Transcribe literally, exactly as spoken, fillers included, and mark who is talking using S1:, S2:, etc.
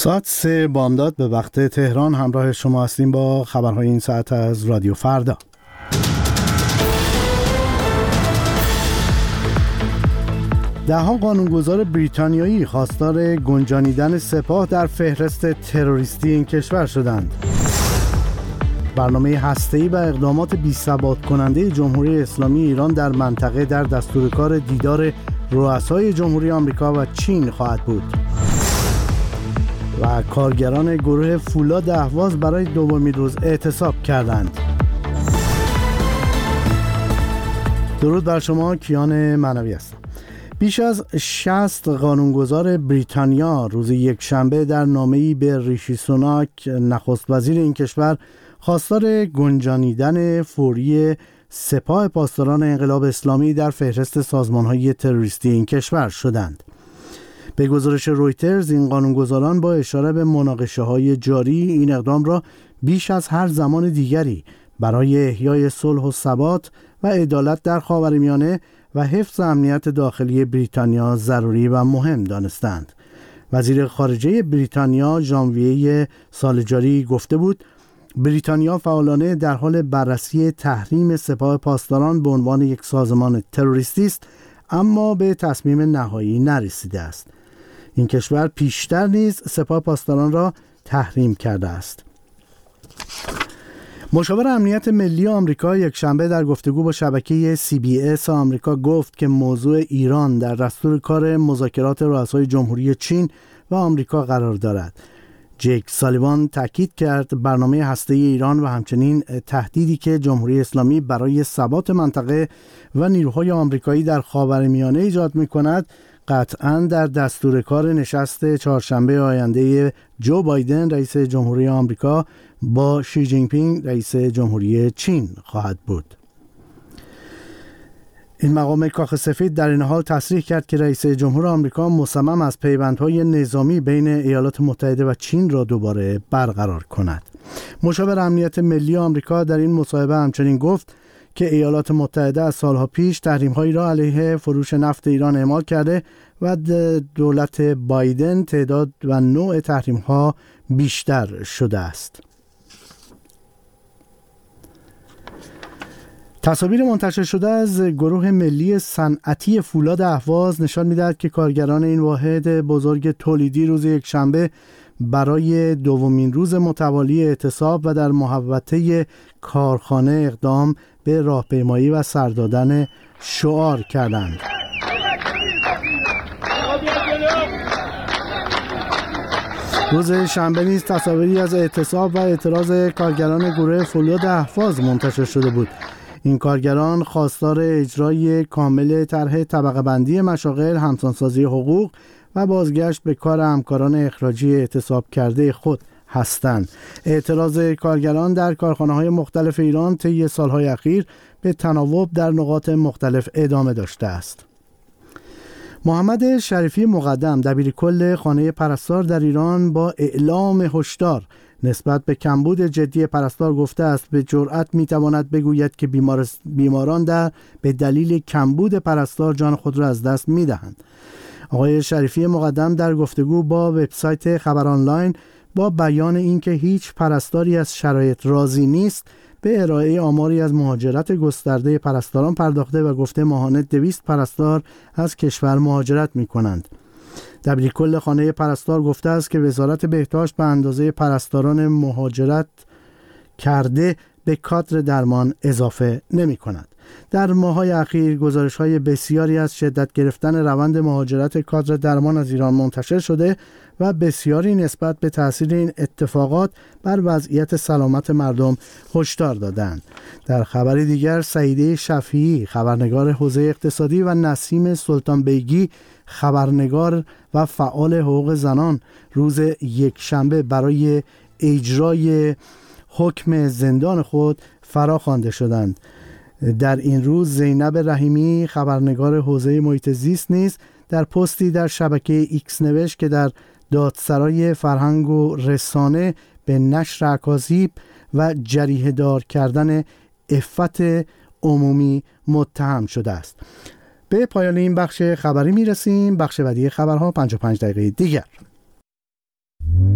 S1: ساعت سه بامداد به وقت تهران همراه شما هستیم با خبرهای این ساعت از رادیو فردا. ده‌ها قانونگذار بریتانیایی خواستار گنجانیدن سپاه در فهرست تروریستی این کشور شدند. برنامه هسته‌ای و اقدامات بی‌ثبات کننده جمهوری اسلامی ایران در منطقه در دستورکار دیدار رؤسای جمهوری آمریکا و چین خواهد بود. و کارگران گروه فولاد اهواز برای دومین روز اعتصاب کردند. درود بر شما، کیان معنوی هستم. بیش از شصت قانونگذار بریتانیا روز یک شنبه در نامه‌ای به ریشی سوناک نخست وزیر این کشور خواستار گنجانیدن فوری سپاه پاسداران انقلاب اسلامی در فهرست سازمان‌های تروریستی این کشور شدند. به گزارش رویترز این قانونگذاران با اشاره به مناقشه‌های جاری این اقدام را بیش از هر زمان دیگری برای احیای صلح و ثبات و عدالت در خاورمیانه و حفظ امنیت داخلی بریتانیا ضروری و مهم دانستند. وزیر خارجه بریتانیا ژانویه سال جاری گفته بود بریتانیا فعالانه در حال بررسی تحریم سپاه پاسداران به عنوان یک سازمان تروریستی است، اما به تصمیم نهایی نرسیده است. این کشور پیشتر نیز سپاه پاسداران را تحریم کرده است. مشاور امنیت ملی آمریکا یک شنبه در گفتگو با شبکه سی بی اس آمریکا گفت که موضوع ایران در دستور کار مذاکرات رؤسای جمهوری چین و آمریکا قرار دارد. جیک سالیوان تاکید کرد برنامه هسته‌ای ایران و همچنین تهدیدی که جمهوری اسلامی برای ثبات منطقه و نیروهای آمریکایی در خاورمیانه ایجاد می‌کند قطعاً در دستور کار نشست چهارشنبه آینده جو بایدن رئیس جمهوری آمریکا با شی جین پینگ رئیس جمهوری چین خواهد بود. این مقام کاخ سفید در این حال تصریح کرد که رئیس جمهور آمریکا مصمم است پیوندهای نظامی بین ایالات متحده و چین را دوباره برقرار کند. مشاور امنیت ملی آمریکا در این مصاحبه همچنین گفت که ایالات متحده از سالها پیش تحریم‌هایی را علیه فروش نفت ایران اعمال کرده و دولت بایدن تعداد و نوع تحریم‌ها بیشتر شده است. تصاویر منتشر شده از گروه ملی صنعتی فولاد اهواز نشان می‌دهد که کارگران این واحد بزرگ تولیدی روز یکشنبه برای دومین روز متوالی اعتصاب و در محوطه کارخانه اقدام به راهپیمایی و سر دادن شعار کردند. روز شنبه نیز تصاویری از اعتصاب و اعتراض کارگران گروه فولاد اهواز منتشر شده بود. این کارگران خواستار اجرای کامل طرح طبقه بندی مشاغل، همسانسازی حقوق و بازگشت به کار همکاران اخراجی اعتصاب کرده خود هستند. اعتراض کارگران در کارخانه‌های مختلف ایران طی سالهای اخیر به تناوب در نقاط مختلف ادامه داشته است. محمد شریفی مقدم دبیرکل خانه پرستار در ایران با اعلام هشدار نسبت به کمبود جدی پرستار گفته است به جرأت میتواند بگوید که بیمار بیماران در به دلیل کمبود پرستار جان خود را از دست میدهند. آقای شریفی مقدم در گفتگو با وبسایت خبر آنلاین با بیان اینکه هیچ پرستاری از شرایط راضی نیست به ارائه آماری از مهاجرت گسترده پرستاران پرداخته و گفته ماهانه دویست پرستار از کشور مهاجرت می کنند. دبیرکل خانه پرستار گفته است که وزارت بهداشت به اندازه پرستاران مهاجرت کرده به کادر درمان اضافه نمی کند. در ماه‌های اخیر گزارش‌های بسیاری از شدت گرفتن روند مهاجرت کادر درمان از ایران منتشر شده و بسیاری نسبت به تأثیر این اتفاقات بر وضعیت سلامت مردم هشدار دادند. در خبری دیگر سعیده شفیعی خبرنگار حوزه اقتصادی و نسیم سلطان بیگی خبرنگار و فعال حقوق زنان روز یکشنبه برای اجرای حکم زندان خود فراخوانده شدند. در این روز زینب رحیمی خبرنگار حوزه محیط زیست نیز در پستی در شبکه ایکس نوشت که در دادسرای فرهنگ و رسانه به نشر اکاذیب و جریحه دار کردن عفت عمومی متهم شده است. به پایان این بخش خبری میرسیم. بخش بعدی خبرها پنجاه و پنج دقیقه دیگر.